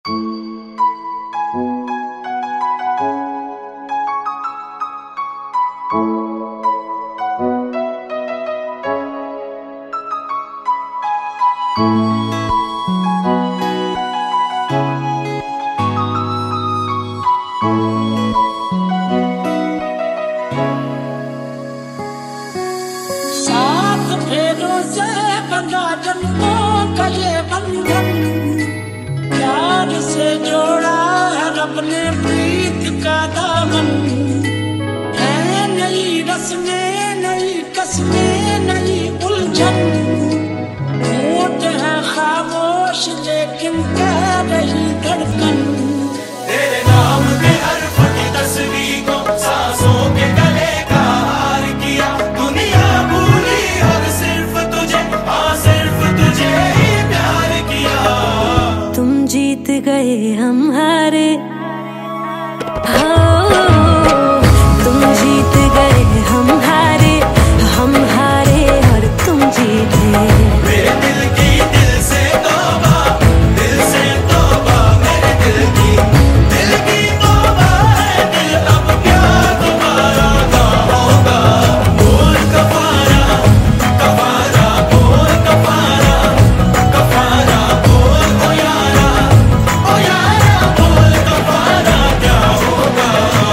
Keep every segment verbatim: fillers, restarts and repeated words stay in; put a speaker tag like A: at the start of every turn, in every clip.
A: साथ फेरों से बंधा जन्मों का ये बंधन, प्यार से जोड़ा है रब ने प्रीत का दामन। है नई रस्में नई कस्में नई उलझन, होठ है खामोश लेकिन कह रही धड़कन।
B: तेरे नाम के हर्फ की तस्वीर को सांसों के गले का हार किया, दुनिया भूली और सिर्फ तुझे, हाँ सिर्फ तुझे ही प्यार किया।
C: तुम जीत गए हम हारे, तुम जीत गए हम हारे, हम हारे और तुम जीते।
B: मेरे दिल की दिल से तौबा, दिल से तौबा, मेरे दिल की दिल की तौबा है। दिल अब क्या दोबारा ना होगा, बोल कफारा कफारा, बोल कफारा कफारा, बोल ओ यारा ओ यारा, बोल कफारा क्या होगा।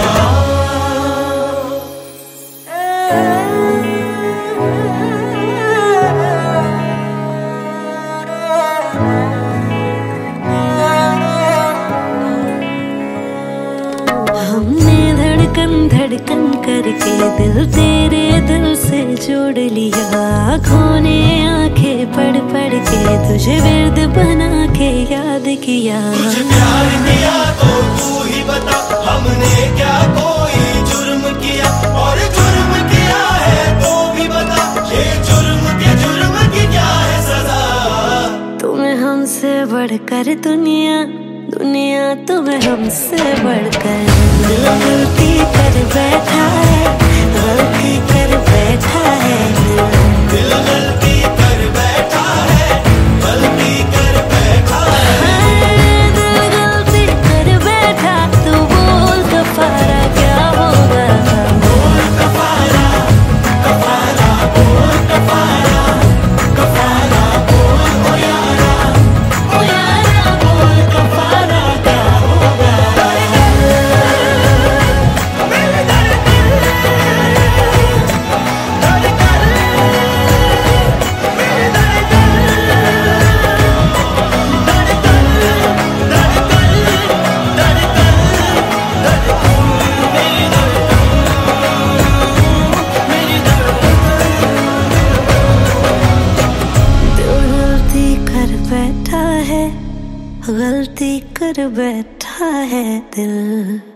C: हमने धड़कन धड़कन करके दिल तेरे दिल से जोड़ लिया, आँखों ने आंखें पढ़ पढ़ के तुझे विर्द बना के याद किया।
B: तुझे प्यार किया तो तू ही बता, हमने क्या कोई जुर्म किया, और जुर्म किया है तो भी बता, ये जुर्म के जुर्म की क्या है सजा।
C: तुम्हें हमसे बढ़कर दुनिया, दुनिया तुम्हें हमसे बढ़कर। दिल गलती कर बैठा है, गलती कर बैठा है दिल।
B: दिल गलती कर बैठा है, गलती कर बैठा है।
C: दिल गलती कर बैठा, तू बोल कफारा क्या होगा।
B: बोल कफारा कफारा, बोल कफारा कफारा, बोल ओ यारा ओ यारा, बोल कफारा क्या होगा। मेरे दर्द धड़कन, मेरे दर्द धड़कन धड़कन धड़कन धड़कन, मेरी
C: दिल गलती कर बैठा है, गलती कर बैठा है दिल।